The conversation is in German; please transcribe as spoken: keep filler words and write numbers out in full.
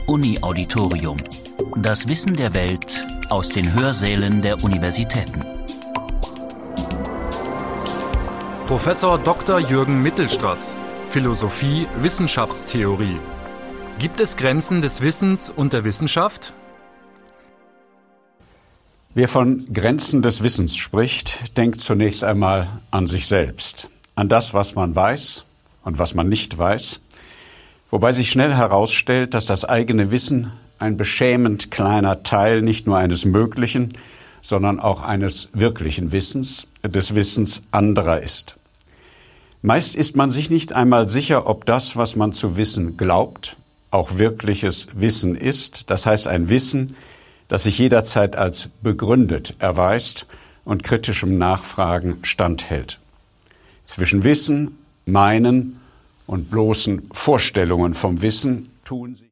Uni-Auditorium. Das Wissen der Welt aus den Hörsälen der Universitäten. Professor Doktor Jürgen Mittelstraß, Philosophie, Wissenschaftstheorie. Gibt es Grenzen des Wissens und der Wissenschaft? Wer von Grenzen des Wissens spricht, denkt zunächst einmal an sich selbst, an das, was man weiß und was man nicht weiß, wobei sich schnell herausstellt, dass das eigene Wissen ein beschämend kleiner Teil nicht nur eines möglichen, sondern auch eines wirklichen Wissens, des Wissens anderer ist. Meist ist man sich nicht einmal sicher, ob das, was man zu wissen glaubt, auch wirkliches Wissen ist, das heißt ein Wissen, das sich jederzeit als begründet erweist und kritischem Nachfragen standhält. Zwischen Wissen, Meinen und bloßen Vorstellungen vom Wissen tun sich